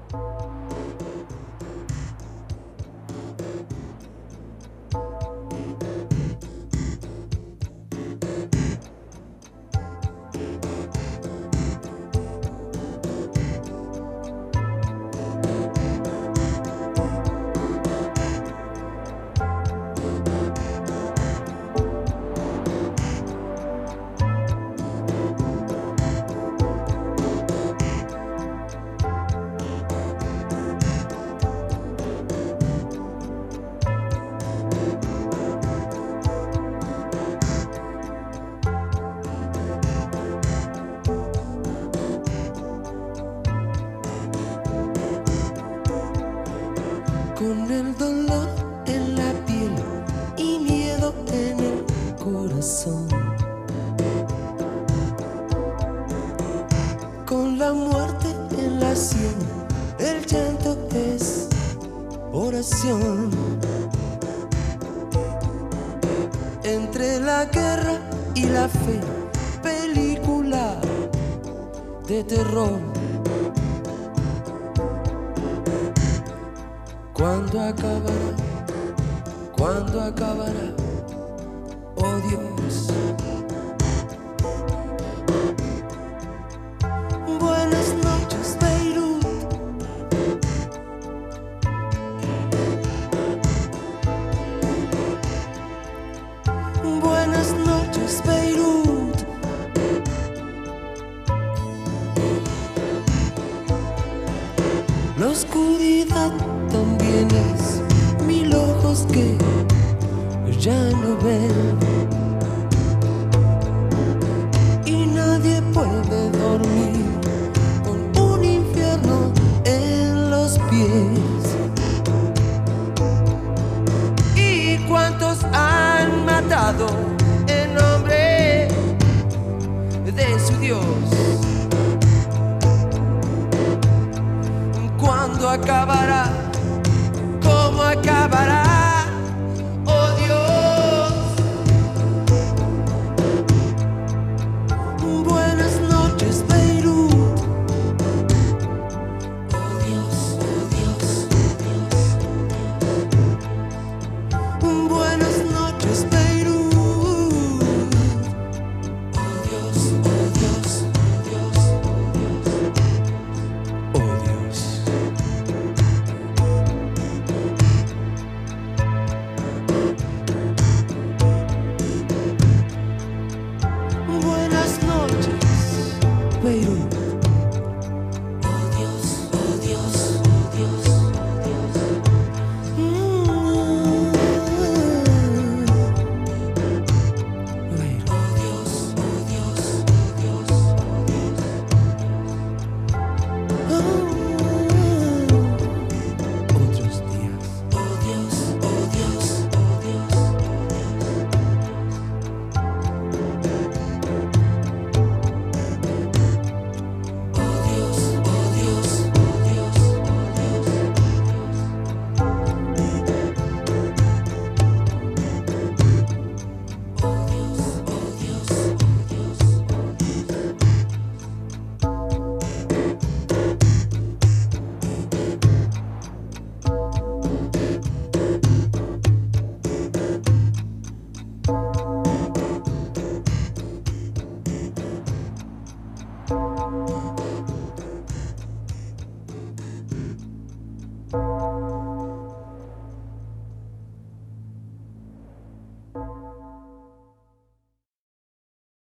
Con el dolor en la piel y miedo en el corazón, con la muerte en la sien, el llanto es oración. Entre la guerra y la fe, película de terror. ¿Cuándo acabará? ¿Cuándo acabará? Oh Dios. Buenas noches, Beirut. Buenas noches, Beirut. La oscuridad también es mil ojos que ya no ven, y nadie puede dormir con un infierno en los pies. ¿Y cuántos han matado en nombre de su Dios? ¿Cuándo acabará? ¿Cómo acabará?